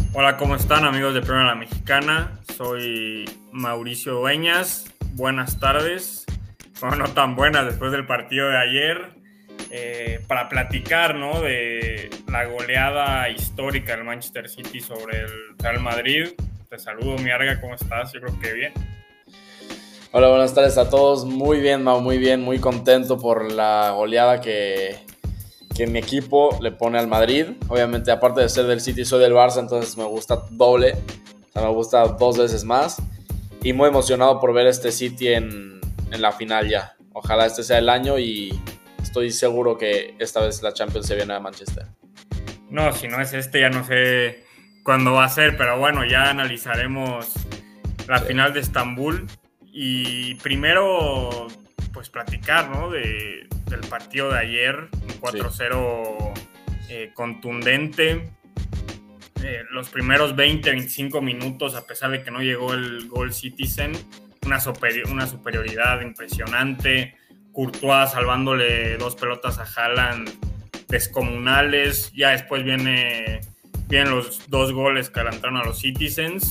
Hola, ¿cómo están amigos de Primera La Mexicana? Soy Mauricio Dueñas. Buenas tardes. Bueno, no tan buenas después del partido de ayer. Para platicar, ¿no?, de la goleada histórica del Manchester City sobre el Real Madrid. Te saludo, mi Arga, ¿cómo estás? Yo creo que bien. Hola, buenas tardes a todos. Muy bien, Mau, muy bien. Muy contento por la goleada que mi equipo le pone al Madrid. Obviamente, aparte de ser del City, soy del Barça, entonces me gusta doble. O sea, me gusta dos veces más. Y muy emocionado por ver este City en la final ya. Ojalá este sea el año y estoy seguro que esta vez la Champions se viene a Manchester. No, si no es este, ya no sé cuándo va a ser, pero bueno, ya analizaremos la Sí, final de Estambul. Y primero, pues platicar, ¿no?, del partido de ayer, un sí. 4-0 contundente. Los primeros 20-25 minutos, a pesar de que no llegó el gol Citizen, una superioridad impresionante. Courtois salvándole dos pelotas a Haaland descomunales. Ya después vienen los dos goles que adelantaron a los Citizens.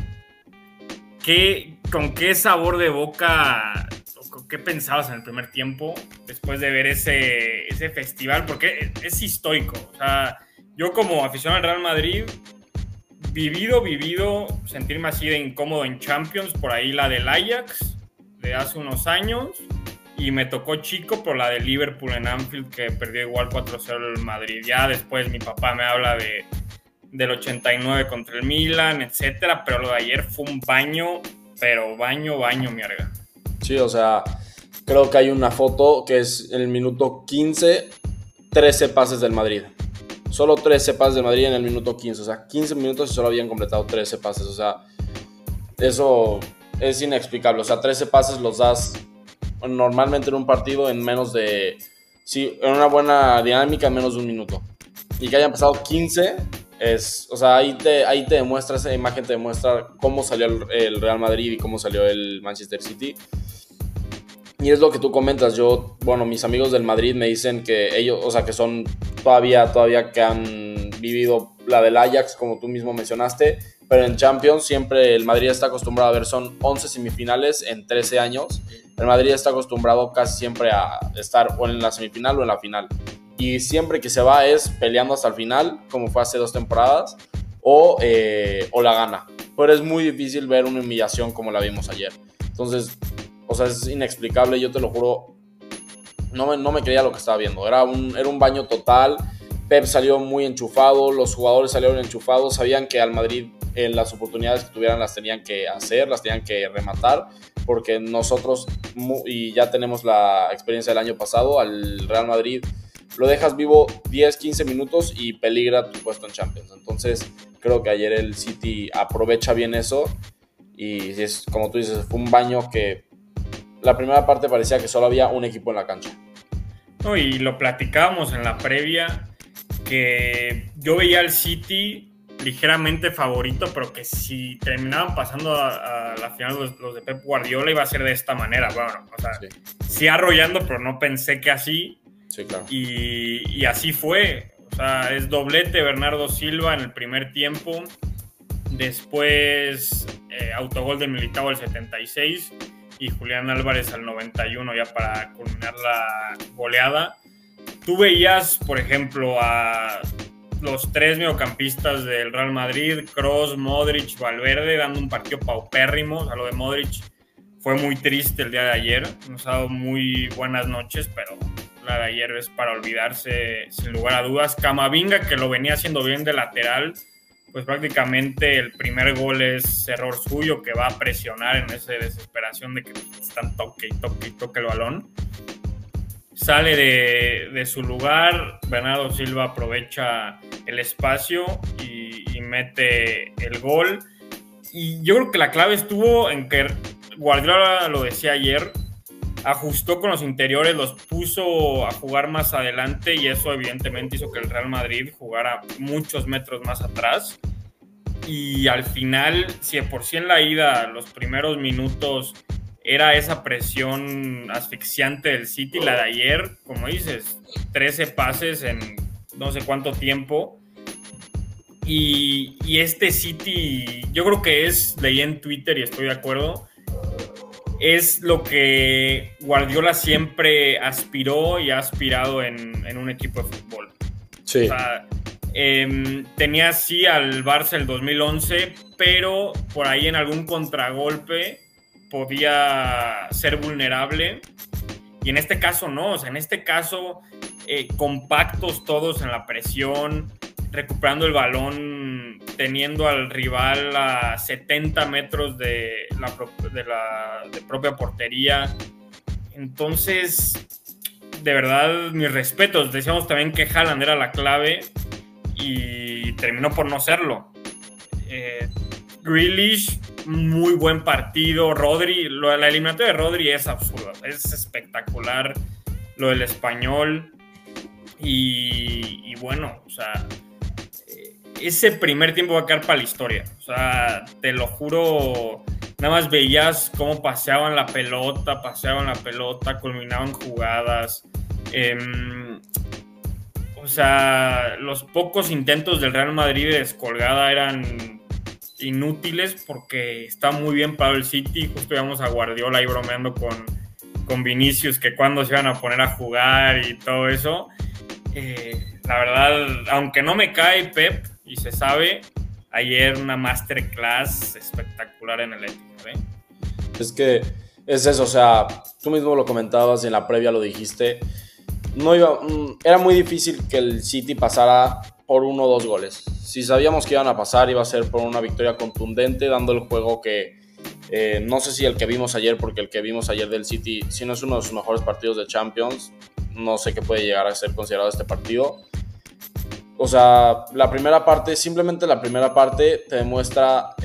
¿Con qué sabor de boca, qué pensabas en el primer tiempo después de ver ese festival? Porque es histórico. O sea, yo como aficionado al Real Madrid, vivido sentirme así de incómodo en Champions, por ahí la del Ajax de hace unos años, y me tocó chico por la de Liverpool en Anfield, que perdió igual 4-0 el Madrid. Ya después mi papá me habla del 89 contra el Milan, etcétera, pero lo de ayer fue un baño, pero baño, mierda. Sí, o sea, creo que hay una foto que es el minuto 15, 13 pases del Madrid. Solo 13 pases del Madrid en el minuto 15. O sea, 15 minutos y solo habían completado 13 pases. O sea, eso es inexplicable. O sea, 13 pases los das normalmente en un partido en menos de... Sí, en una buena dinámica en menos de un minuto. Y que hayan pasado 15 es... O sea, ahí te demuestra, esa imagen te demuestra cómo salió el Real Madrid y cómo salió el Manchester City. Y es lo que tú comentas. Bueno, mis amigos del Madrid me dicen que ellos, o sea, que son todavía que han vivido la del Ajax, como tú mismo mencionaste, pero en Champions siempre el Madrid está acostumbrado a ver, son 11 semifinales en 13 años. El Madrid está acostumbrado casi siempre a estar o en la semifinal o en la final. Y siempre que se va es peleando hasta el final, como fue hace 2 temporadas, o la gana. Pero es muy difícil ver una humillación como la vimos ayer. Entonces, o sea, es inexplicable, yo te lo juro. No me creía lo que estaba viendo. Era un baño total. Pep salió muy enchufado, los jugadores salieron enchufados, sabían que al Madrid en las oportunidades que tuvieran las tenían que hacer, las tenían que rematar, porque nosotros, y ya tenemos la experiencia del año pasado, al Real Madrid lo dejas vivo 10, 15 minutos y peligra tu puesto en Champions. Entonces creo que ayer el City aprovecha bien eso y es, como tú dices, fue un baño que la primera parte parecía que solo había un equipo en la cancha. No, y lo platicábamos en la previa, que yo veía al City ligeramente favorito, pero que si terminaban pasando a la final los de Pep Guardiola iba a ser de esta manera. Bueno, o sea, Sí, sí arrollando, pero no pensé que así. sí, claro. Y así fue. O sea, es doblete Bernardo Silva en el primer tiempo. Después autogol de Militao al 76 y Julián Álvarez al 91 ya para culminar la goleada. Tú veías, por ejemplo, a los tres mediocampistas del Real Madrid, Kroos, Modric, Valverde, dando un partido paupérrimo. O sea, lo de Modric fue muy triste el día de ayer. Nos ha dado muy buenas noches, pero la de ayer es para olvidarse sin lugar a dudas. Camavinga, que lo venía haciendo bien de lateral, pues prácticamente el primer gol es error suyo, que va a presionar en esa desesperación de que están toque y toque el balón. Sale de su lugar, Bernardo Silva aprovecha el espacio y mete el gol. Y yo creo que la clave estuvo en que Guardiola, lo decía ayer, ajustó con los interiores, los puso a jugar más adelante y eso evidentemente hizo que el Real Madrid jugara muchos metros más atrás. Y al final, si de por sí en la ida, los primeros minutos, era esa presión asfixiante del City, la de ayer, como dices, 13 pases en no sé cuánto tiempo, Y este City, yo creo que leí en Twitter y estoy de acuerdo, es lo que Guardiola siempre aspiró y ha aspirado en un equipo de fútbol. Sí. O sea, tenía sí al Barça el 2011, pero por ahí en algún contragolpe podía ser vulnerable. Y en este caso no, o sea, en este caso compactos todos en la presión, recuperando el balón, teniendo al rival a 70 metros de propia portería. Entonces, de verdad, mis respetos. Decíamos también que Haaland era la clave y terminó por no serlo. Grealish, muy buen partido. Rodri, la eliminatoria de Rodri es absurda, es espectacular lo del español. Y bueno, o sea, ese primer tiempo va a quedar para la historia. O sea, te lo juro, nada más veías cómo paseaban la pelota, culminaban jugadas. O sea, los pocos intentos del Real Madrid de descolgada eran inútiles porque está muy bien parado el City. Justo íbamos a Guardiola ahí bromeando con Vinicius que cuándo se iban a poner a jugar y todo eso. La verdad, aunque no me cae Pep y se sabe, ayer una masterclass espectacular en el Etihad, ¿eh? Es que es eso, o sea, tú mismo lo comentabas y en la previa lo dijiste, era muy difícil que el City pasara por 1 o 2 goles. Si sabíamos que iban a pasar, iba a ser por una victoria contundente, dando el juego que no sé si el que vimos ayer, porque el que vimos ayer del City, si no es uno de sus mejores partidos de Champions, no sé qué puede llegar a ser considerado este partido. O sea, simplemente la primera parte te demuestra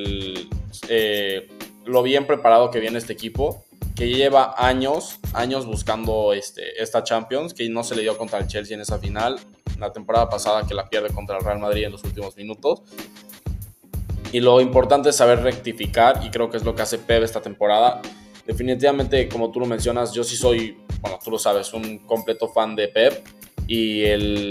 lo bien preparado que viene este equipo, que lleva años buscando esta Champions, que no se le dio contra el Chelsea en esa final, la temporada pasada que la pierde contra el Real Madrid en los últimos minutos. Y lo importante es saber rectificar, y creo que es lo que hace Pep esta temporada. Definitivamente, como tú lo mencionas, yo sí soy, bueno, tú lo sabes, un completo fan de Pep, y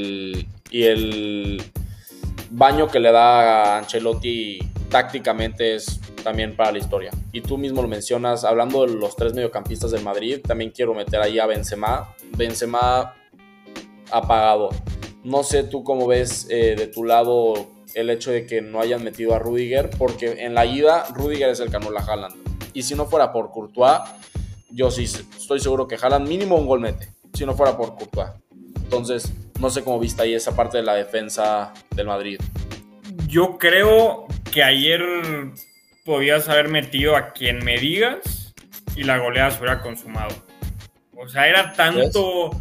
el baño que le da a Ancelotti tácticamente es también para la historia. Y tú mismo lo mencionas, hablando de los 3 mediocampistas del Madrid, también quiero meter ahí a Benzema. Benzema apagado. No sé tú cómo ves de tu lado el hecho de que no hayan metido a Rudiger, porque en la ida Rudiger es el que anula a Haaland. Y si no fuera por Courtois, yo sí estoy seguro que Haaland mínimo un gol mete, si no fuera por Courtois. Entonces, no sé cómo viste ahí esa parte de la defensa del Madrid. Yo creo que ayer podías haber metido a quien me digas y la goleada se hubiera consumado. O sea, era tanto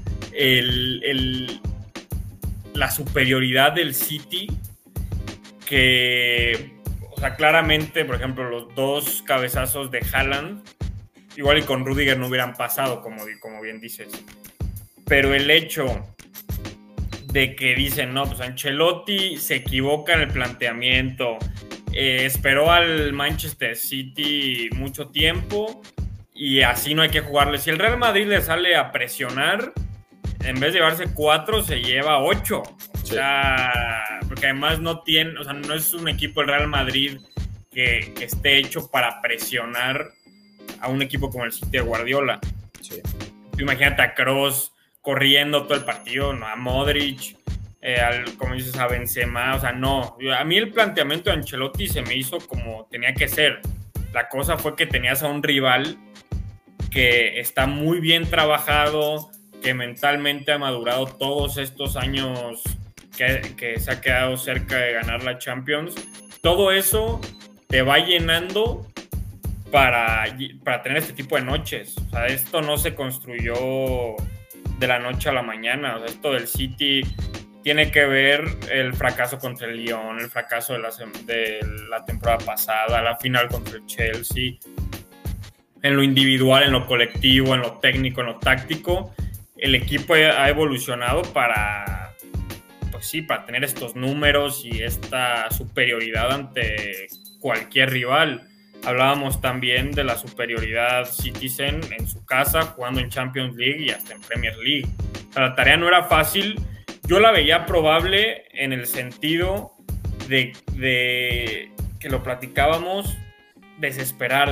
la superioridad del City que, o sea, claramente, por ejemplo, los 2 cabezazos de Haaland, igual y con Rudiger no hubieran pasado, como bien dices. Pero el hecho de que dicen, no, pues Ancelotti se equivoca en el planteamiento, esperó al Manchester City mucho tiempo y así no hay que jugarle. Si el Real Madrid le sale a presionar, en vez de llevarse 4, se lleva 8. Sí. O sea, porque además no es un equipo el Real Madrid que esté hecho para presionar a un equipo como el City de Guardiola. Sí. Tú imagínate a Kroos corriendo todo el partido, ¿no? A Modric, como dices, a Benzema, o sea, no. A mí el planteamiento de Ancelotti se me hizo como tenía que ser. La cosa fue que tenías a un rival que está muy bien trabajado, que mentalmente ha madurado todos estos años que se ha quedado cerca de ganar la Champions. Todo eso te va llenando para tener este tipo de noches. O sea, esto no se construyó de la noche a la mañana. O sea, esto del City tiene que ver el fracaso contra el Lyon, el fracaso de la temporada pasada, la final contra el Chelsea, en lo individual, en lo colectivo, en lo técnico, en lo táctico. El equipo ha evolucionado para tener estos números y esta superioridad ante cualquier rival. Hablábamos también de la superioridad Citizen en su casa, jugando en Champions League y hasta en Premier League. O sea, la tarea no era fácil. Yo la veía probable en el sentido de que lo platicábamos, desesperar,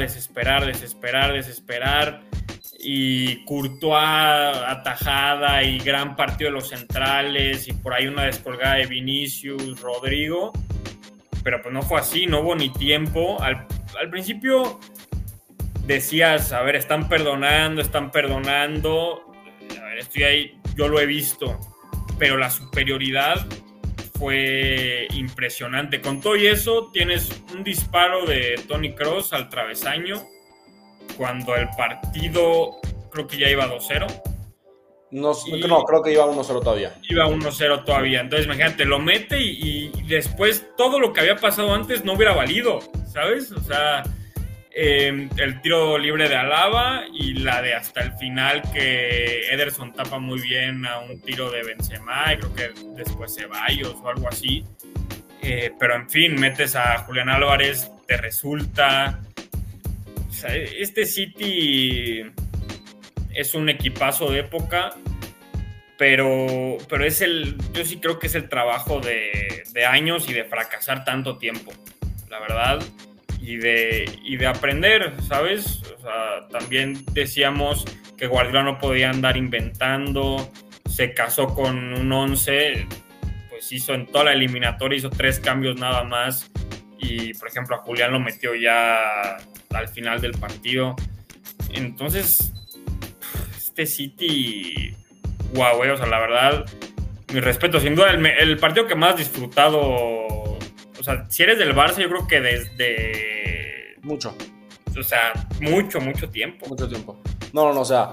y Courtois atajada y gran partido de los centrales y por ahí una descolgada de Vinicius, Rodrigo, pero pues no fue así, no hubo ni tiempo. Al principio decías, a ver, están perdonando, a ver, estoy ahí, yo lo he visto, pero la superioridad fue impresionante. Con todo y eso, tienes un disparo de Toni Kroos al travesaño cuando el partido creo que ya iba 2-0. No, creo que iba 1-0 todavía. Iba 1-0 todavía. Entonces, imagínate, lo mete y después todo lo que había pasado antes no hubiera valido, ¿sabes? O sea, el tiro libre de Alaba y la de hasta el final que Ederson tapa muy bien a un tiro de Benzema y creo que después Ceballos o algo así. Pero en fin, metes a Julián Álvarez, te resulta. O sea, este City es un equipazo de época, pero yo sí creo que es el trabajo de años y de fracasar tanto tiempo, la verdad, y de aprender, ¿sabes? O sea, también decíamos que Guardiola no podía andar inventando, se casó con un 11, pues hizo en toda la eliminatoria, hizo 3 cambios nada más, y por ejemplo a Julián lo metió ya al final del partido. Entonces este City, wow, o sea, la verdad, mi respeto, sin duda el partido que más disfrutado, o sea, si eres del Barça, yo creo que desde mucho, o sea, mucho tiempo. No, o sea,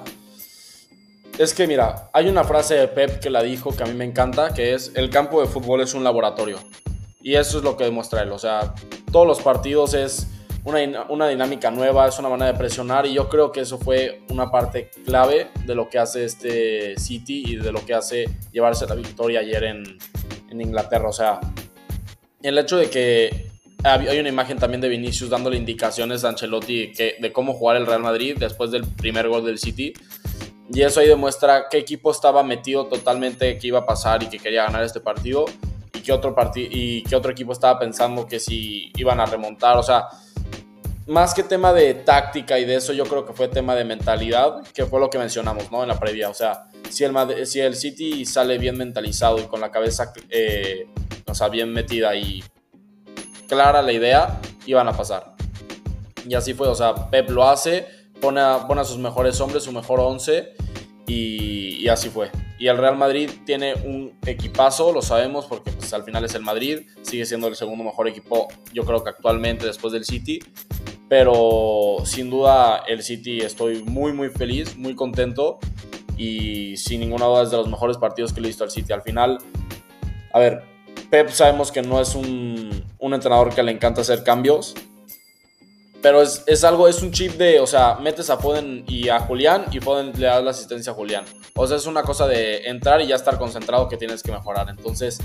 es que mira, hay una frase de Pep que la dijo que a mí me encanta, que es: el campo de fútbol es un laboratorio. Y eso es lo que demuestra él. O sea, todos los partidos es una dinámica nueva, es una manera de presionar, y yo creo que eso fue una parte clave de lo que hace este City y de lo que hace llevarse la victoria ayer en Inglaterra. O sea, el hecho de que hay una imagen también de Vinicius dándole indicaciones a Ancelotti de cómo jugar el Real Madrid después del primer gol del City, y eso ahí demuestra qué equipo estaba metido totalmente, que iba a pasar y que quería ganar este partido, y qué otro equipo estaba pensando que si iban a remontar. O sea, más que tema de táctica y de eso, yo creo que fue tema de mentalidad, que fue lo que mencionamos, ¿no?, en la previa. O sea, si el City sale bien mentalizado y con la cabeza o sea, bien metida y clara la idea, iban a pasar. Y así fue. O sea, Pep lo hace, pone a sus mejores hombres, su mejor 11, y así fue. Y el Real Madrid tiene un equipazo, lo sabemos, porque pues al final es el Madrid, sigue siendo el segundo mejor equipo, yo creo que actualmente, después del City. Pero sin duda el City, estoy muy feliz, muy contento, y sin ninguna duda es de los mejores partidos que le he visto al City. Al final, a ver, Pep sabemos que no es un entrenador que le encanta hacer cambios, pero es un chip de, o sea, metes a Foden y a Julián, y Foden le da la asistencia a Julián. O sea, es una cosa de entrar y ya estar concentrado, que tienes que mejorar. Entonces,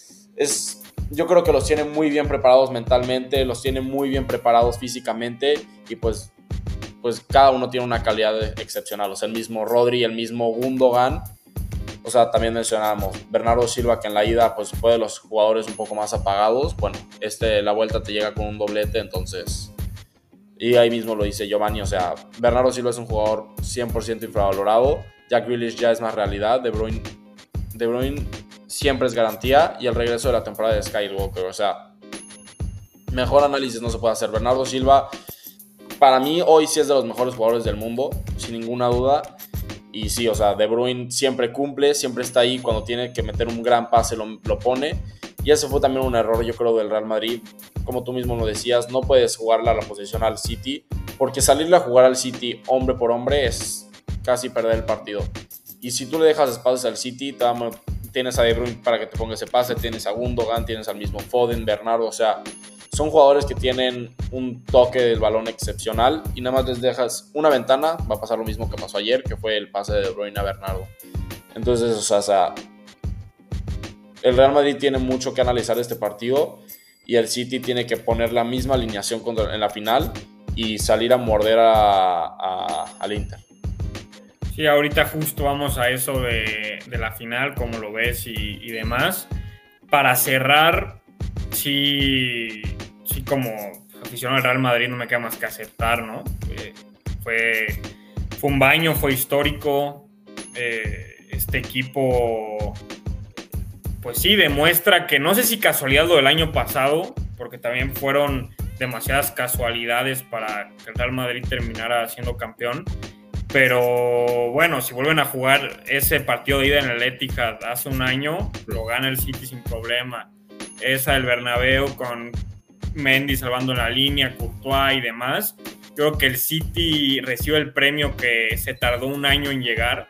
yo creo que los tiene muy bien preparados mentalmente, los tiene muy bien preparados físicamente, y pues cada uno tiene una calidad excepcional. O sea, el mismo Rodri, el mismo Gundogan. O sea, también mencionábamos Bernardo Silva, que en la ida pues fue de los jugadores un poco más apagados. Bueno, la vuelta te llega con un doblete, entonces... Y ahí mismo lo dice Giovanni, o sea, Bernardo Silva es un jugador 100% infravalorado. Jack Grealish ya es más realidad. De Bruyne siempre es garantía. Y el regreso de la temporada de Skywalker, o sea, mejor análisis no se puede hacer. Bernardo Silva, para mí, hoy sí es de los mejores jugadores del mundo, sin ninguna duda. Y sí, o sea, De Bruyne siempre cumple, siempre está ahí. Cuando tiene que meter un gran pase lo pone. Y eso fue también un error, yo creo, del Real Madrid. Como tú mismo lo decías, no puedes jugarle a la posición al City, porque salirle a jugar al City hombre por hombre es casi perder el partido. Y si tú le dejas espacios al City, tienes a De Bruyne para que te ponga ese pase, tienes a Gundogan, tienes al mismo Foden, Bernardo. O sea, son jugadores que tienen un toque del balón excepcional, y nada más les dejas una ventana, va a pasar lo mismo que pasó ayer, que fue el pase de De Bruyne a Bernardo. Entonces, o sea, el Real Madrid tiene mucho que analizar este partido, y el City tiene que poner la misma alineación en la final y salir a morder al Inter. Sí, ahorita justo vamos a eso de la final, cómo lo ves y demás. Para cerrar, sí como aficionado al Real Madrid no me queda más que aceptar, ¿no? Fue un baño, fue histórico. Este equipo, pues sí, demuestra que no sé si casualidad lo del año pasado, porque también fueron demasiadas casualidades para que el Real Madrid terminara siendo campeón. Pero bueno, si vuelven a jugar ese partido de ida en el Etihad hace un año, lo gana el City sin problema. Esa del Bernabéu con Mendy salvando la línea, Courtois y demás. Creo que el City recibe el premio que se tardó un año en llegar.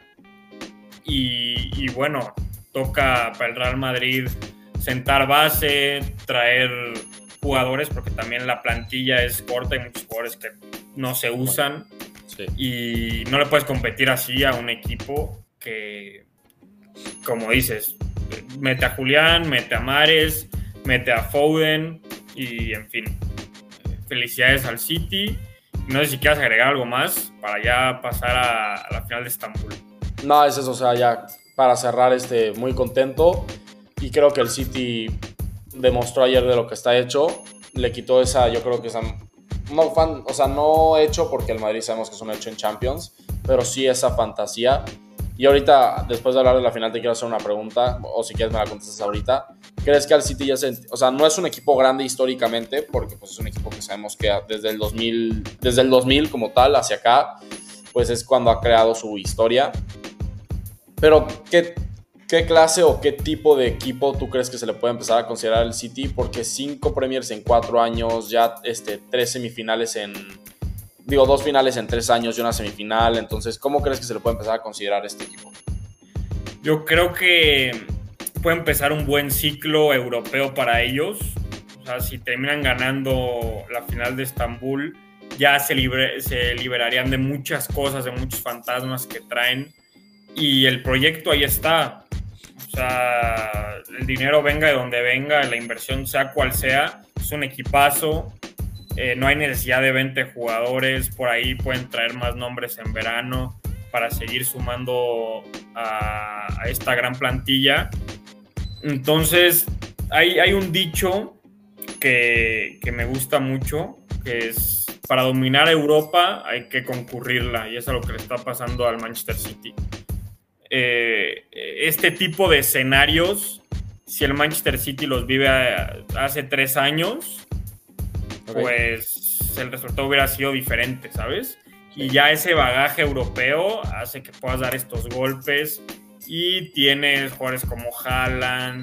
Y bueno, toca para el Real Madrid sentar base, traer jugadores, porque también la plantilla es corta, hay muchos jugadores que no se usan. Sí. Y no le puedes competir así a un equipo que, como dices, mete a Julián, mete a Mahrez, mete a Foden y en fin, felicidades al City. No sé si quieres agregar algo más para ya pasar a la final de Estambul. No, es eso, o sea, ya para cerrar, muy contento, y creo que el City demostró ayer de lo que está hecho. Le quitó esa, yo creo que esa no hecho, porque el Madrid sabemos que es un hecho en Champions, pero sí esa fantasía. Y ahorita, después de hablar de la final, te quiero hacer una pregunta, o si quieres me la contestas ahorita. ¿Crees que al City ya no es un equipo grande históricamente, porque pues es un equipo que sabemos que desde el 2000 como tal hacia acá, pues es cuando ha creado su historia? Pero ¿qué clase o qué tipo de equipo tú crees que se le puede empezar a considerar al City? Porque 5 Premiers en 4 años, ya 3 semifinales 2 finales en 3 años y una semifinal. Entonces, ¿cómo crees que se le puede empezar a considerar este equipo? Yo creo que puede empezar un buen ciclo europeo para ellos. O sea, si terminan ganando la final de Estambul, ya se liberarían de muchas cosas, de muchos fantasmas que traen. Y el proyecto ahí está. O sea, el dinero venga de donde venga, la inversión sea cual sea, es un equipazo. No hay necesidad de 20 jugadores, por ahí pueden traer más nombres en verano para seguir sumando a esta gran plantilla. Entonces, hay un dicho que me gusta mucho, que es: para dominar Europa hay que concurrirla, y eso es lo que le está pasando al Manchester City. Este tipo de escenarios, si el Manchester City los vive hace 3 años, okay, pues el resultado hubiera sido diferente, ¿sabes? Sí. Y ya ese bagaje europeo hace que puedas dar estos golpes, y tienes jugadores como Haaland,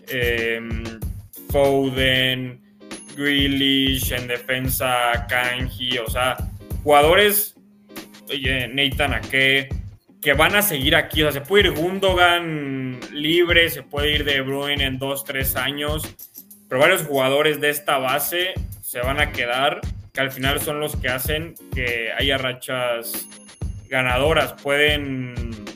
Foden, Grealish, en defensa Kanji, o sea, jugadores, Nathan Ake, que van a seguir aquí. O sea, se puede ir Gundogan libre, se puede ir De Bruyne en 2-3 años, pero varios jugadores de esta base se van a quedar, que al final son los que hacen que haya rachas ganadoras. Pueden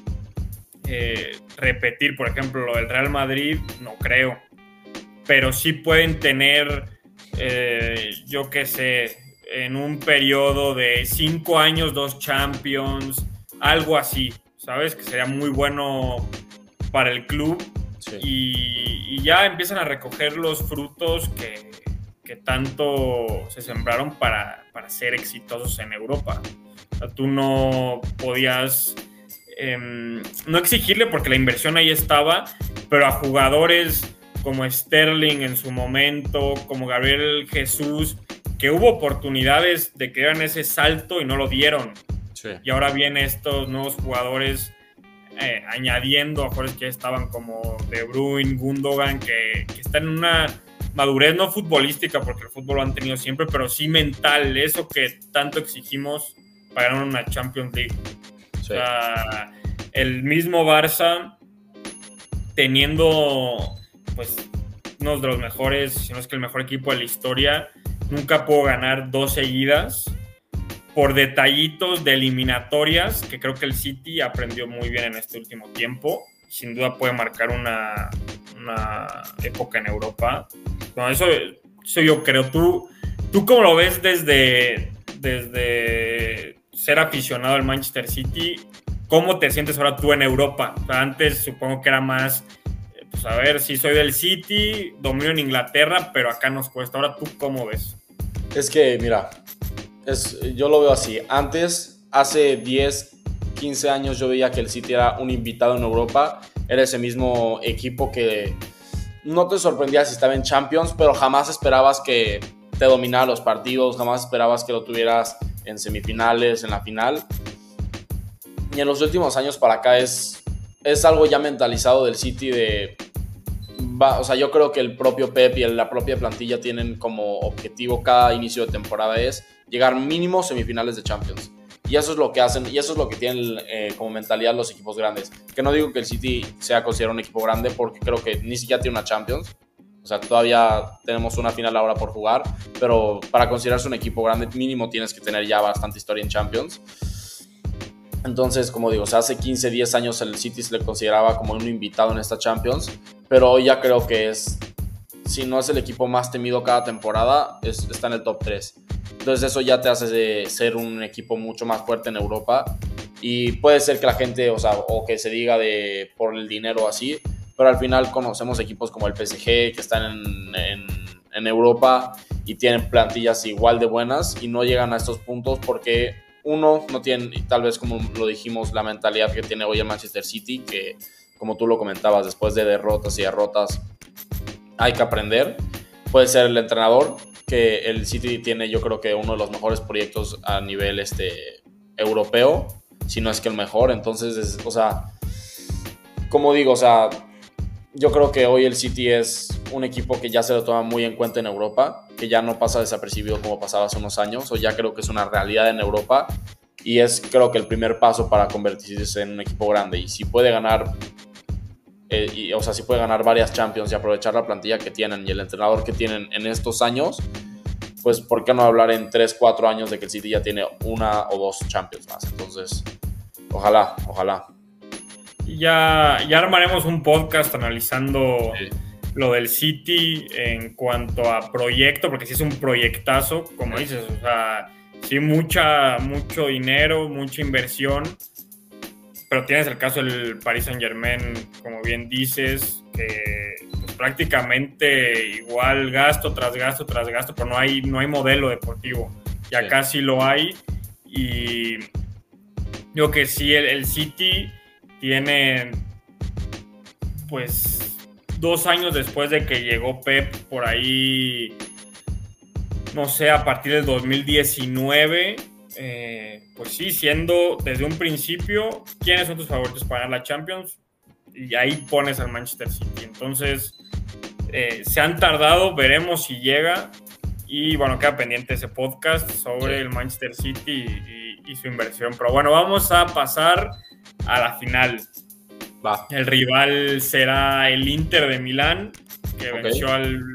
repetir, por ejemplo, lo del Real Madrid, no creo, pero sí pueden tener, yo qué sé, en un periodo de 5 años, 2 Champions, algo así, ¿sabes? Que sería muy bueno para el club. Sí. Y ya empiezan a recoger los frutos que tanto se sembraron para ser exitosos en Europa. O sea, tú no podías no exigirle, porque la inversión ahí estaba, pero a jugadores como Sterling en su momento, como Gabriel Jesús, que hubo oportunidades de que dieran ese salto y no lo dieron. Sí. Y ahora vienen estos nuevos jugadores añadiendo a jugadores que ya estaban como De Bruyne, Gundogan, que están en una madurez no futbolística, porque el fútbol lo han tenido siempre, pero sí mental, eso que tanto exigimos para ganar una Champions League. Sí. O sea, el mismo Barça, teniendo pues uno de los mejores, si no es que el mejor equipo de la historia, nunca pudo ganar 2 seguidas por detallitos de eliminatorias, que creo que el City aprendió muy bien en este último tiempo. Sin duda puede marcar una época en Europa. No, eso yo creo. ¿Tú cómo lo ves desde ser aficionado al Manchester City? ¿Cómo te sientes ahora tú en Europa? O sea, antes supongo que era más pues a ver, sí soy del City, domino en Inglaterra, pero acá nos cuesta. Ahora, ¿tú cómo ves? Es que, mira, yo lo veo así. Antes, hace 10, 15 años yo veía que el City era un invitado en Europa. Era ese mismo equipo que no te sorprendía si estaba en Champions, pero jamás esperabas que te dominara los partidos, jamás esperabas que lo tuvieras en semifinales, en la final. Y en los últimos años para acá es algo ya mentalizado del City o sea, yo creo que el propio Pep y la propia plantilla tienen como objetivo cada inicio de temporada es llegar mínimo semifinales de Champions. Y eso es lo que hacen, y eso es lo que tienen como mentalidad los equipos grandes. Que no digo que el City sea considerado un equipo grande, porque creo que ni siquiera tiene una Champions. O sea, todavía tenemos una final ahora por jugar, pero para considerarse un equipo grande mínimo tienes que tener ya bastante historia en Champions. Entonces, como digo, o sea, hace 15, 10 años el City se le consideraba como un invitado en esta Champions, pero hoy ya creo que si no es el equipo más temido cada temporada, está en el top 3. Entonces eso ya te hace de ser un equipo mucho más fuerte en Europa, y puede ser que la gente, o que se diga por el dinero así, pero al final conocemos equipos como el PSG que están en Europa y tienen plantillas igual de buenas y no llegan a estos puntos porque uno, no tienen, tal vez como lo dijimos, la mentalidad que tiene hoy el Manchester City, que como tú lo comentabas, después de derrotas y derrotas hay que aprender. Puede ser el entrenador, que el City tiene, yo creo que uno de los mejores proyectos a nivel europeo, si no es que el mejor. Entonces, como digo, yo creo que hoy el City es un equipo que ya se lo toma muy en cuenta en Europa, que ya no pasa desapercibido como pasaba hace unos años, o ya creo que es una realidad en Europa, y creo que el primer paso para convertirse en un equipo grande. Y si puede ganar, si puede ganar varias Champions y aprovechar la plantilla que tienen y el entrenador que tienen en estos años, pues ¿por qué no hablar en 3, 4 años de que el City ya tiene 1 o 2 Champions más? Entonces, ojalá. Ya armaremos un podcast analizando lo del City en cuanto a proyecto, porque sí es un proyectazo, como dices, o sea, sí mucho dinero, mucha inversión, pero tienes el caso del Paris Saint-Germain, como bien dices, que pues, prácticamente igual gasto tras gasto, pero no hay modelo deportivo, y acá sí lo hay, y digo que sí, el City tiene, pues, 2 años después de que llegó Pep, por ahí, no sé, a partir del 2019, pues sí, siendo desde un principio, ¿quiénes son tus favoritos para ganar la Champions? Y ahí pones al Manchester City. Entonces, se han tardado, veremos si llega. Y bueno, queda pendiente ese podcast sobre el Manchester City y su inversión. Pero bueno, vamos a pasar a la final. Va. El rival será el Inter de Milán, que venció al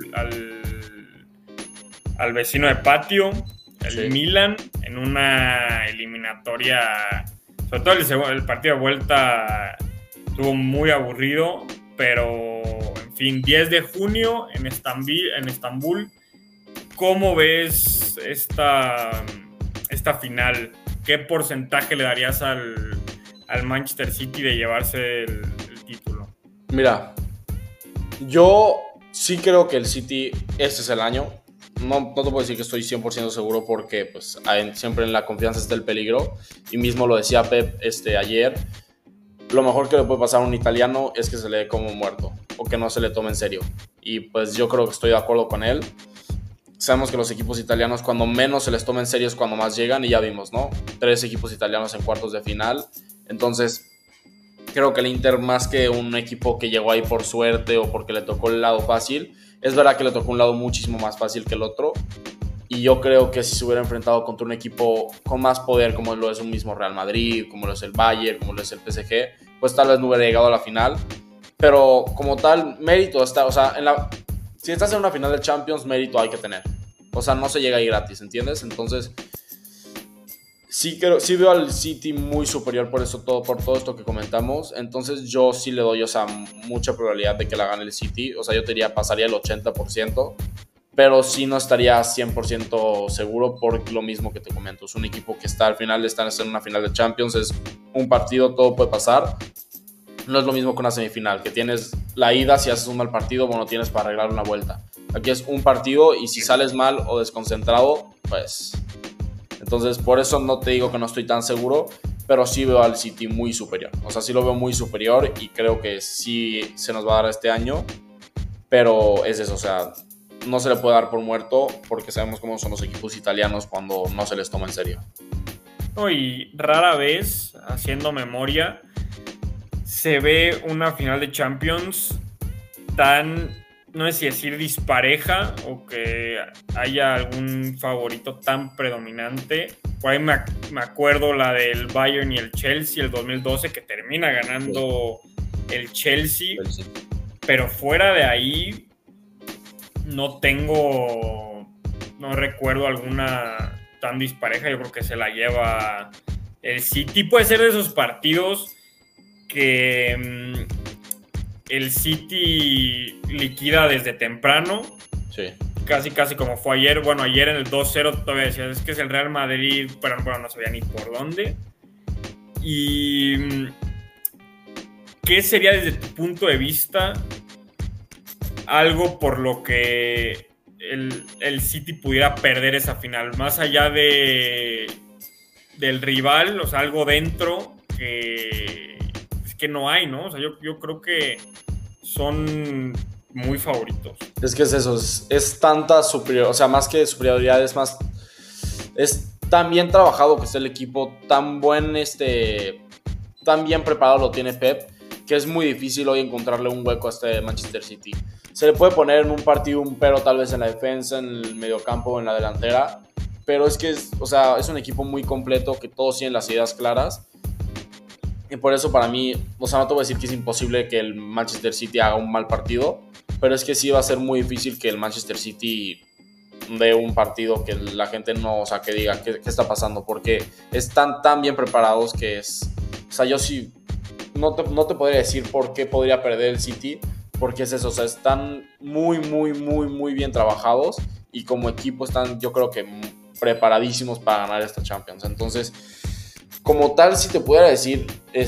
vecino de patio, el Milan, en una eliminatoria. Sobre todo el partido de vuelta estuvo muy aburrido, pero en fin, 10 de junio en Estambul. ¿Cómo ves esta final? ¿Qué porcentaje le darías al Manchester City de llevarse el título? Mira, yo sí creo que el City, este es el año. No te puedo decir que estoy 100% seguro porque pues, siempre en la confianza está el peligro. Y mismo lo decía Pep ayer. Lo mejor que le puede pasar a un italiano es que se le dé como muerto o que no se le tome en serio. Y pues yo creo que estoy de acuerdo con él. Sabemos que los equipos italianos cuando menos se les toma en serio es cuando más llegan, y ya vimos, ¿no? 3 equipos italianos en cuartos de final. Entonces, creo que el Inter, más que un equipo que llegó ahí por suerte o porque le tocó el lado fácil, es verdad que le tocó un lado muchísimo más fácil que el otro. Y yo creo que si se hubiera enfrentado contra un equipo con más poder, como lo es un mismo Real Madrid, como lo es el Bayern, como lo es el PSG, pues tal vez no hubiera llegado a la final. Pero como tal, mérito está, o sea, si estás en una final de Champions, mérito hay que tener. O sea, no se llega ahí gratis, ¿entiendes? Entonces, sí veo al City muy superior por todo esto que comentamos. Entonces, yo sí le doy, mucha probabilidad de que la gane el City. O sea, yo te diría, pasaría el 80%. Pero sí no estaría 100% seguro por lo mismo que te comento. Es un equipo que está al final, están en una final de Champions. Es un partido, todo puede pasar. No es lo mismo que una semifinal, que tienes la ida, si haces un mal partido, bueno, tienes para arreglar una vuelta. Aquí es un partido y si sales mal o desconcentrado, pues... Entonces, por eso no te digo que no estoy tan seguro, pero sí veo al City muy superior. O sea, sí lo veo muy superior y creo que sí se nos va a dar este año, pero es eso, o sea, no se le puede dar por muerto porque sabemos cómo son los equipos italianos cuando no se les toma en serio. No, y rara vez, haciendo memoria, se ve una final de Champions tan, no sé si decir dispareja o que haya algún favorito tan predominante. Por ahí me acuerdo la del Bayern y el Chelsea el 2012, que termina ganando el Chelsea. Pero fuera de ahí no recuerdo alguna tan dispareja. Yo creo que se la lleva el City. Puede ser de esos partidos que el City liquida desde temprano. Sí. Casi como fue ayer. Bueno, ayer en el 2-0 todavía decías, es que es el Real Madrid, pero bueno, no sabía ni por dónde. Y ¿qué sería desde tu punto de vista algo por lo que el City pudiera perder esa final? Más allá del rival, o sea, algo dentro que no hay, ¿no? O sea, yo creo que son muy favoritos. Es que es eso, es tanta superioridad, o sea, más que superioridad, es tan bien trabajado que está el equipo, tan bien preparado lo tiene Pep, que es muy difícil hoy encontrarle un hueco a este Manchester City. Se le puede poner en un partido un pero tal vez en la defensa, en el mediocampo o en la delantera, pero es que es un equipo muy completo, que todos tienen las ideas claras. Y por eso para mí, o sea, no te voy a decir que es imposible que el Manchester City haga un mal partido, pero es que sí va a ser muy difícil que el Manchester City dé un partido que la gente no, o sea, que diga qué está pasando, porque están tan bien preparados que es... O sea, yo sí no te podría decir por qué podría perder el City, porque es eso, o sea, están muy, muy, muy, muy bien trabajados y como equipo están, yo creo que preparadísimos para ganar esta Champions. Entonces, como tal, si te pudiera decir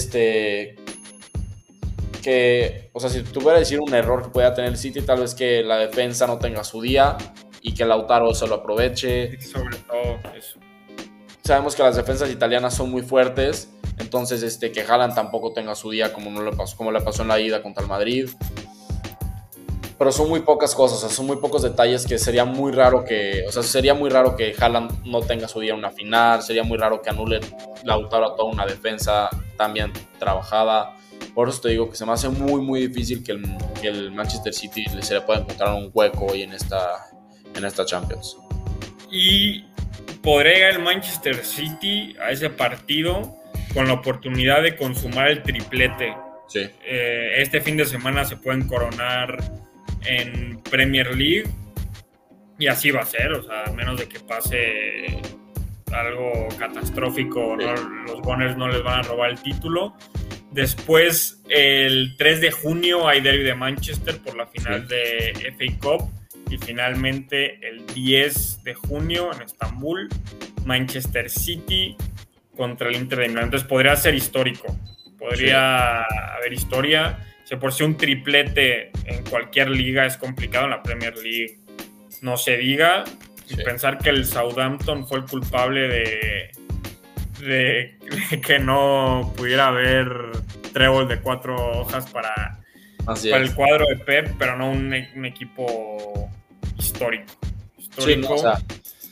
que, o sea, si tuviera que decir un error que pueda tener el City, tal vez que la defensa no tenga su día y que Lautaro se lo aproveche. Sobre todo eso. Sabemos que las defensas italianas son muy fuertes, entonces que Haaland tampoco tenga su día como le pasó en la ida contra el Madrid. Pero son muy pocas cosas, o sea, son muy pocos detalles que sería muy raro que Haaland no tenga su día en una final, sería muy raro que anule Lautaro a toda una defensa tan bien trabajada. Por eso te digo que se me hace muy, muy difícil que el Manchester City se le pueda encontrar un hueco hoy en esta Champions. Y podría llegar el Manchester City a ese partido con la oportunidad de consumar el triplete. Sí. Este fin de semana se pueden coronar en Premier League y así va a ser, o sea, a menos de que pase algo catastrófico, sí. Los Gunners no les van a robar el título. Después, el 3 de junio hay derbi de Manchester por la final de FA Cup. Y finalmente, el 10 de junio en Estambul, Manchester City contra el Inter de Milán. Entonces, podría ser histórico. Podría haber historia. Si por si un triplete en cualquier liga es complicado, en la Premier League no se diga. Y pensar que el Southampton fue el culpable de que no pudiera haber trébol de 4 hojas para el cuadro de Pep, pero no un equipo histórico. Sí, no, o sea,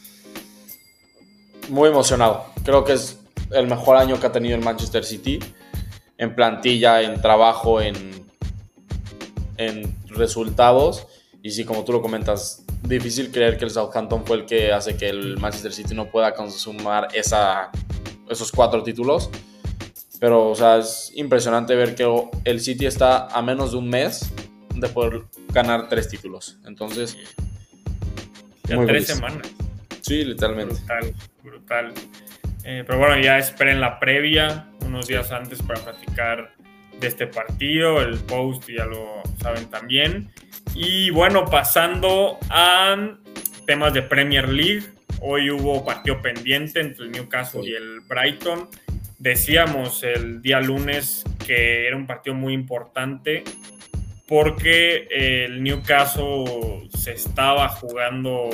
muy emocionado. Creo que es el mejor año que ha tenido el Manchester City en plantilla, en trabajo, en resultados. Y sí, como tú lo comentas, difícil creer que el Southampton fue el que hace que el Manchester City no pueda consumar esos 4 títulos. Pero, o sea, es impresionante ver que el City está a menos de un mes de poder ganar 3 títulos. Entonces, ya 3 semanas. Sí, literalmente. Brutal. Pero bueno, ya esperen la previa unos días antes para platicar de este partido. El post ya lo saben también. Y bueno, pasando a temas de Premier League. Hoy hubo partido pendiente entre el Newcastle y el Brighton. Decíamos el día lunes que era un partido muy importante porque el Newcastle se estaba jugando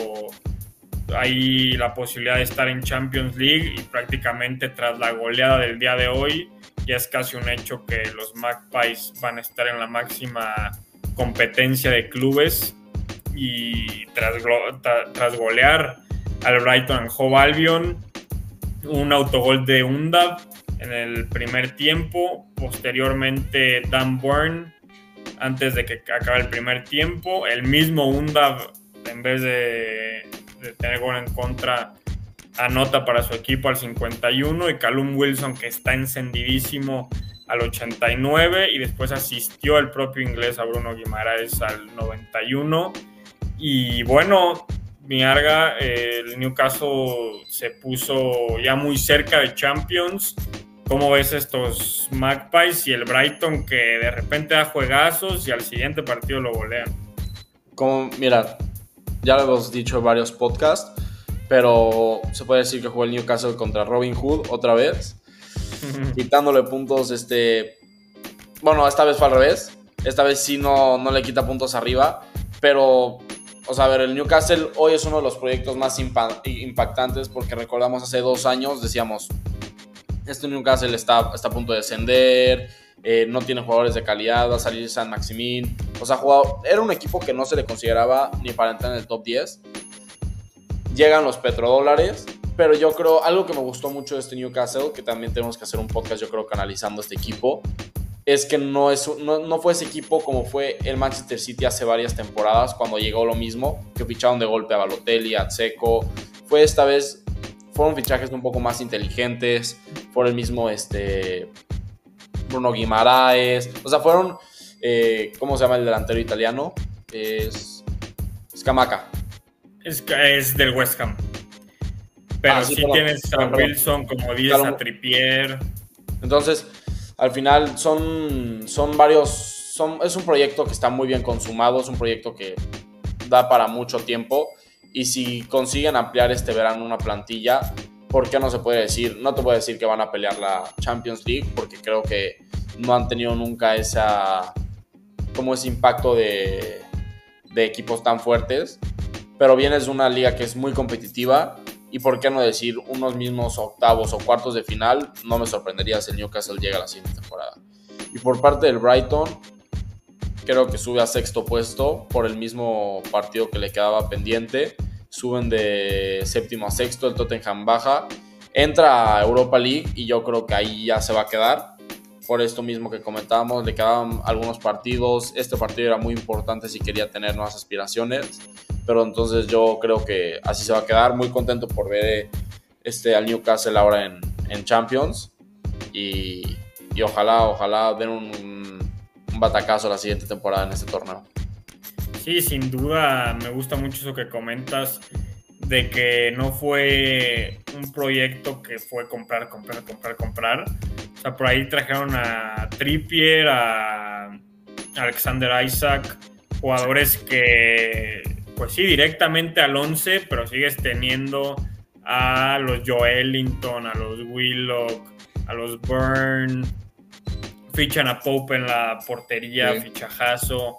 ahí la posibilidad de estar en Champions League, y prácticamente tras la goleada del día de hoy ya es casi un hecho que los Magpies van a estar en la máxima competencia de clubes, y tras golear al Brighton and Hove Albion, un autogol de Undav en el primer tiempo, posteriormente Dan Burn antes de que acabe el primer tiempo, el mismo Undav, en vez de tener gol en contra, anota para su equipo al 51, y Callum Wilson, que está encendidísimo, al 89, y después asistió el propio inglés a Bruno Guimaraes al 91. Y bueno, Miarga, el Newcastle se puso ya muy cerca de Champions. ¿Cómo ves estos Magpies y el Brighton, que de repente da juegazos y al siguiente partido lo golean? Mira, ya lo hemos dicho en varios podcasts, pero se puede decir que jugó el Newcastle contra Robin Hood otra vez, quitándole puntos. Bueno, esta vez fue al revés. Esta vez sí no le quita puntos arriba, pero, o sea, a ver, el Newcastle hoy es uno de los proyectos más impactantes, porque recordamos hace 2 años, decíamos, este Newcastle está a punto de descender, no tiene jugadores de calidad, va a salir Saint-Maximin. O sea, era un equipo que no se le consideraba ni para entrar en el top 10. Llegan los petrodólares, pero yo creo, algo que me gustó mucho de este Newcastle, que también tenemos que hacer un podcast, yo creo, que analizando este equipo, es que no fue ese equipo como fue el Manchester City hace varias temporadas, cuando llegó lo mismo, que ficharon de golpe a Balotelli, a Dzeko. Fueron fichajes un poco más inteligentes, por el mismo Bruno Guimaraes. O sea, fueron, ¿cómo se llama el delantero italiano? Scamacca. Es del West Ham. Pero sí tienes a Wilson, como dices, a Trippier. Entonces, al final son varios. Es un proyecto que está muy bien consumado, es un proyecto que da para mucho tiempo. Y si consiguen ampliar este verano una plantilla, ¿por qué no se puede decir? No te puedo decir que van a pelear la Champions League, porque creo que no han tenido nunca ese impacto de equipos tan fuertes. Pero vienes de una liga que es muy competitiva, y por qué no decir unos mismos octavos o cuartos de final. No me sorprendería si el Newcastle llega a la siguiente temporada. Y por parte del Brighton, creo que sube a 6º puesto por el mismo partido que le quedaba pendiente. Suben de 7º a 6º, el Tottenham baja, entra a Europa League, y yo creo que ahí ya se va a quedar. Por esto mismo que comentábamos, le quedaban algunos partidos. Este partido era muy importante si quería tener nuevas aspiraciones, pero entonces yo creo que así se va a quedar. Muy contento por ver al Newcastle ahora en Champions, y ojalá den un batacazo la siguiente temporada en este torneo. Sí, sin duda, me gusta mucho eso que comentas, de que no fue un proyecto que fue comprar. O sea, por ahí trajeron a Trippier, a Alexander Isak, jugadores que, pues sí, directamente al 11, pero sigues teniendo a los Joelinton, a los Willock, a los Burn. Fichan a Pope en la portería, sí. Fichajazo.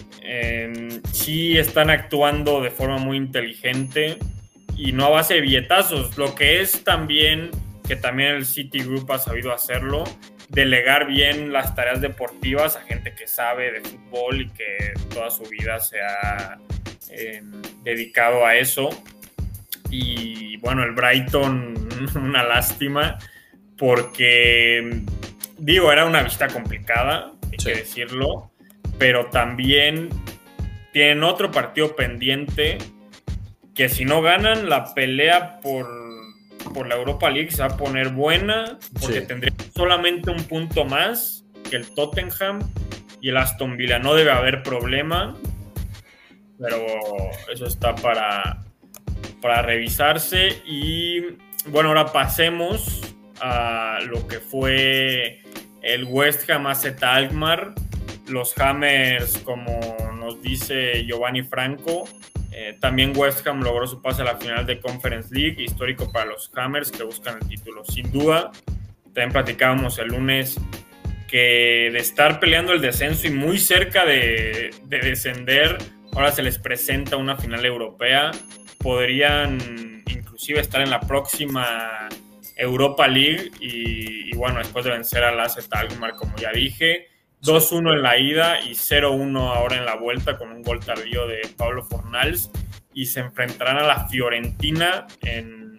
Sí están actuando de forma muy inteligente y no a base de billetazos, lo que es también, que también el Citigroup ha sabido hacerlo, delegar bien las tareas deportivas a gente que sabe de fútbol y que toda su vida se ha dedicado a eso. Y bueno, el Brighton, una lástima, porque era una visita complicada, hay que decirlo, pero también tienen otro partido pendiente que, si no ganan, la pelea por la Europa League se va a poner buena, porque tendría solamente un punto más que el Tottenham y el Aston Villa. No debe haber problema, pero eso está para revisarse. Y bueno, ahora pasemos a lo que fue el West Ham AZ Alkmaar. Los Hammers, como nos dice Giovanni Franco, también West Ham logró su pase a la final de Conference League, histórico para los Hammers, que buscan el título sin duda. También platicábamos el lunes que de estar peleando el descenso y muy cerca de descender, ahora se les presenta una final europea. Podrían inclusive estar en la próxima Europa League y bueno, después de vencer al AZ Alkmaar, como ya dije, 2-1 en la ida y 0-1 ahora en la vuelta con un gol tardío de Pablo Fornals, y se enfrentarán a la Fiorentina en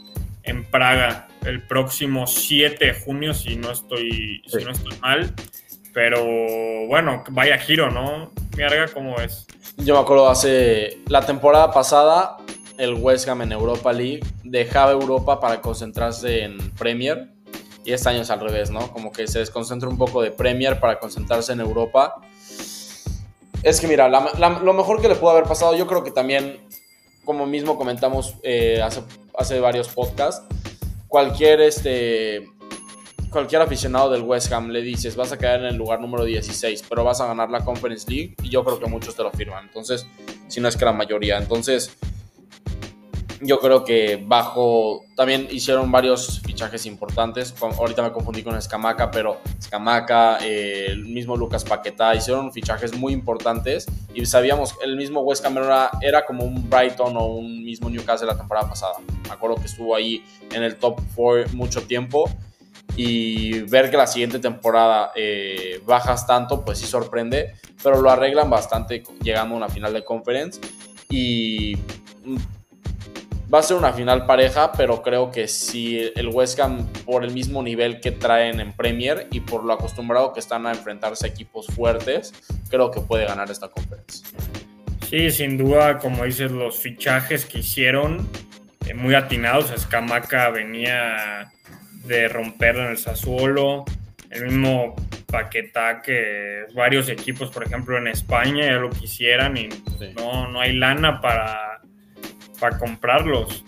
Praga el próximo 7 de junio, si no estoy mal. Pero bueno, vaya giro, ¿no? Miarga, ¿cómo es? Yo me acuerdo la temporada pasada, el West Ham en Europa League dejaba Europa para concentrarse en Premier, y este año es al revés, ¿no? Como que se desconcentra un poco de Premier para concentrarse en Europa. Es que mira, lo mejor que le pudo haber pasado, yo creo que también, como mismo comentamos hace varios podcasts, cualquier aficionado del West Ham le dices, vas a quedar en el lugar número 16, pero vas a ganar la Conference League, y yo creo que muchos te lo firman. Entonces, si no es que la mayoría. Entonces, yo creo que también hicieron varios fichajes importantes. Ahorita me confundí con Scamacca, pero Scamacca, el mismo Lucas Paquetá, hicieron fichajes muy importantes, y sabíamos, el mismo West Ham era como un Brighton o un mismo Newcastle la temporada pasada. Me acuerdo que estuvo ahí en el top 4 mucho tiempo, y ver que la siguiente temporada bajas tanto, pues sí sorprende, pero lo arreglan bastante llegando a una final de Conference, y va a ser una final pareja, pero creo que si el West Ham, por el mismo nivel que traen en Premier y por lo acostumbrado que están a enfrentarse a equipos fuertes, creo que puede ganar esta Conference. Sí, sin duda, como dices, los fichajes que hicieron, muy atinados. Scamacca venía de romper en el Sassuolo, el mismo Paquetá, que varios equipos, por ejemplo en España, ya lo quisieran, y sí, no hay lana para comprarlos.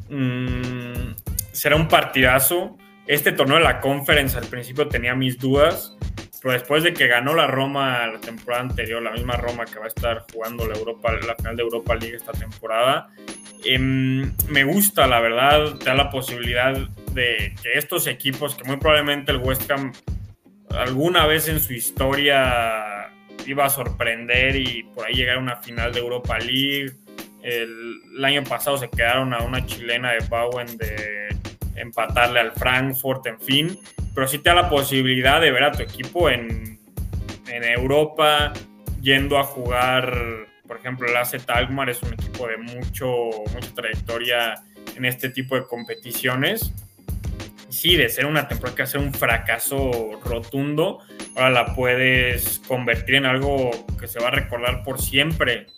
Será un partidazo. Este torneo de la Conference al principio tenía mis dudas, pero después de que ganó la Roma la temporada anterior, la misma Roma que va a estar jugando la final de Europa League esta temporada, me gusta, la verdad. Te da la posibilidad de que estos equipos, que muy probablemente el West Ham alguna vez en su historia iba a sorprender y por ahí llegar a una final de Europa League. El año pasado se quedaron a una chilena de Bowen de empatarle al Frankfurt, en fin, pero sí te da la posibilidad de ver a tu equipo en Europa yendo a jugar. Por ejemplo, el AZ Alkmaar es un equipo de mucha trayectoria en este tipo de competiciones. Sí, de ser una temporada que va a ser un fracaso rotundo, ahora la puedes convertir en algo que se va a recordar por siempre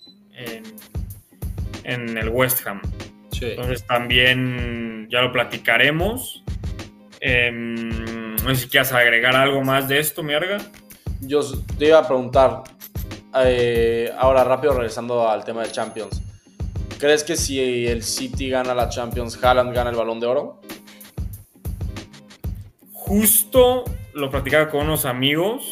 en el West Ham. Sí. Entonces también ya lo platicaremos. No sé si quieres agregar algo más de esto, Miarga. Yo te iba a preguntar, ahora rápido, regresando al tema de Champions, ¿crees que si el City gana la Champions, Haaland gana el Balón de Oro? Justo lo platicaba con unos amigos.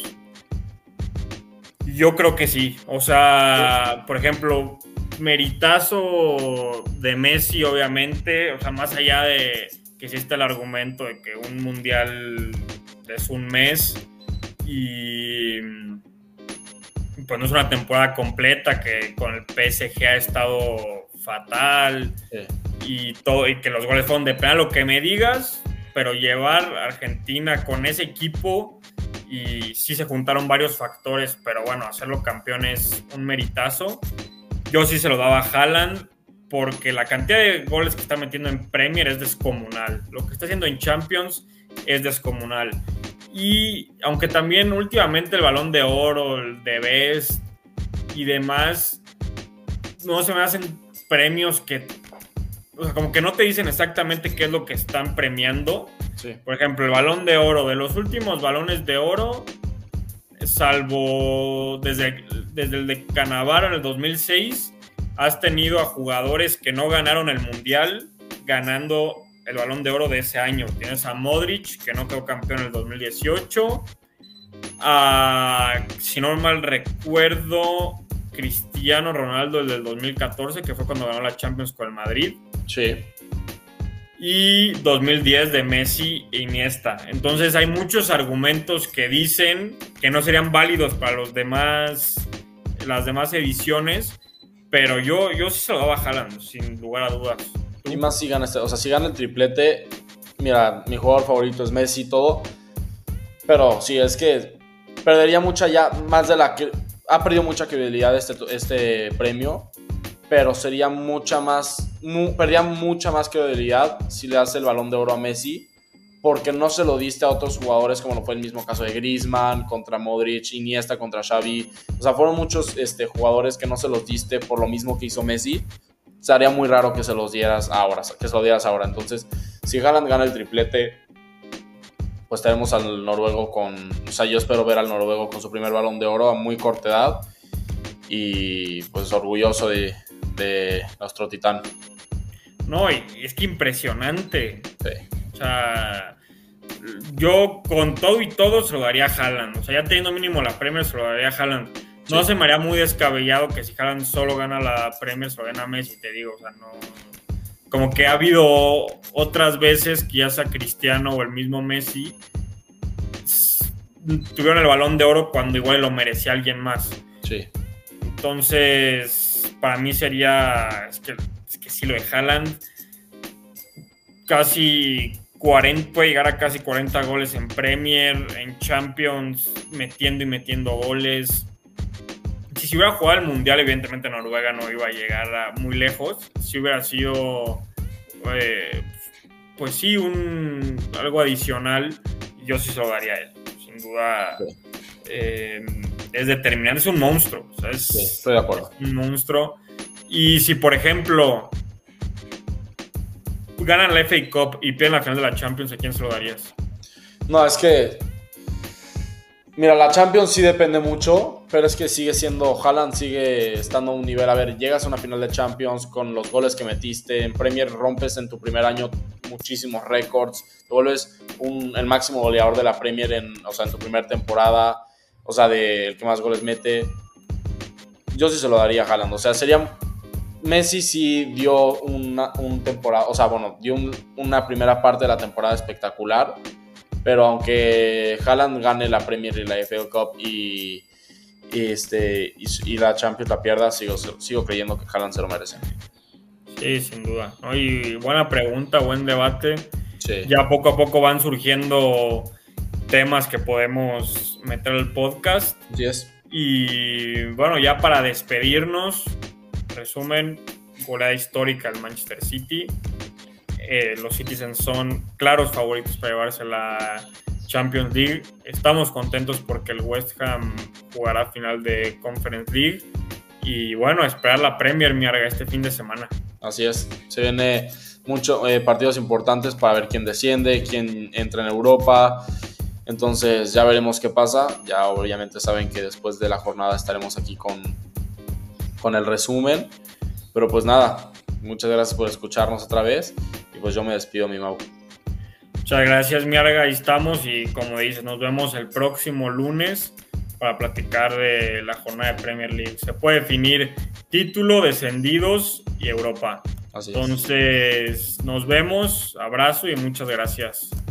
Yo creo que sí. O sea, por ejemplo, meritazo de Messi, obviamente. O sea, más allá de que existe el argumento de que un mundial es un mes y pues no es una temporada completa, que con el PSG ha estado fatal, y que los goles fueron de penal, lo que me digas, pero llevar a Argentina con ese equipo, y sí se juntaron varios factores, pero bueno, hacerlo campeón es un meritazo. Yo sí se lo daba a Haaland, porque la cantidad de goles que está metiendo en Premier es descomunal. Lo que está haciendo en Champions es descomunal. Y aunque también últimamente el Balón de Oro, el de Best y demás, no se me hacen premios que, o sea, como que no te dicen exactamente qué es lo que están premiando. Sí. Por ejemplo, el Balón de Oro, de los últimos Balones de Oro, salvo desde el de Cannavaro en el 2006, has tenido a jugadores que no ganaron el Mundial ganando el Balón de Oro de ese año. Tienes a Modric, que no quedó campeón en el 2018. Si no mal recuerdo, Cristiano Ronaldo, el del 2014, que fue cuando ganó la Champions con el Madrid. Sí. y 2010 de Messi e Iniesta. Entonces hay muchos argumentos que dicen que no serían válidos para las demás ediciones, pero yo sí se lo daba a Haaland, sin lugar a dudas. Y más si gana si gana el triplete, mira, mi jugador favorito es Messi y todo, pero sí, es que perdería ha perdido mucha credibilidad este premio, pero sería perdería mucha más credibilidad si le das el Balón de Oro a Messi, porque no se lo diste a otros jugadores, como lo fue el mismo caso de Griezmann contra Modric, Iniesta contra Xavi. O sea, fueron muchos jugadores que no se los diste por lo mismo que hizo Messi. Sería muy raro que se los dieras ahora, Entonces, si Haaland gana el triplete, pues tenemos al noruego yo espero ver al noruego con su primer Balón de Oro a muy corta edad, y pues orgulloso de nuestro titán. No, y es que impresionante. Sí. O sea, yo con todo y todo se lo daría a Haaland. O sea, ya teniendo mínimo la Premier, se lo daría a Haaland. No se me haría muy descabellado que si Haaland solo gana la Premier, se lo den a Messi, te digo. O sea, no. Como que ha habido otras veces que ya sea Cristiano o el mismo Messi tuvieron el Balón de Oro cuando igual lo merecía alguien más. Sí. Entonces, para mí sería. Es que si lo de Haaland, puede llegar a casi 40 goles en Premier, en Champions, metiendo goles. Si hubiera jugado el Mundial, evidentemente Noruega no iba a llegar muy lejos. Si hubiera sido, pues sí, algo adicional, yo sí se lo daría a él. Sin duda, es determinante, es un monstruo. O sea, sí, estoy de acuerdo. Es un monstruo. Y si, por ejemplo, ganan la FA Cup y pierden la final de la Champions, ¿a quién se lo darías? No, es que mira, la Champions sí depende mucho, pero es que Haaland sigue estando a un nivel. A ver, llegas a una final de Champions con los goles que metiste, en Premier rompes en tu primer año muchísimos récords, te vuelves el máximo goleador de la Premier en tu primera temporada, el que más goles mete. Yo sí se lo daría a Haaland. Messi sí dio una primera parte de la temporada espectacular, pero aunque Haaland gane la Premier y la FA Cup y la Champions la pierda, sigo creyendo que Haaland se lo merece. Sí, sin duda. Y buena pregunta, buen debate. Sí. Ya poco a poco van surgiendo temas que podemos meter al podcast. Así es. Y bueno, ya para despedirnos, resumen, goleada histórica al Manchester City. Los Citizens son claros favoritos para llevarse la Champions League. Estamos contentos porque el West Ham jugará final de Conference League. Y bueno, esperar la Premier, Miarga, este fin de semana. Así es, se viene muchos partidos importantes para ver quién desciende, quién entra en Europa. Entonces ya veremos qué pasa. Ya obviamente saben que después de la jornada estaremos aquí con el resumen. Pero pues nada, muchas gracias por escucharnos otra vez. Y pues yo me despido, mi Mau. Muchas gracias, Miarga. Ahí estamos y como dices, nos vemos el próximo lunes para platicar de la jornada de Premier League. Se puede definir título, descendidos y Europa. Así es. Entonces, nos vemos. Abrazo y muchas gracias.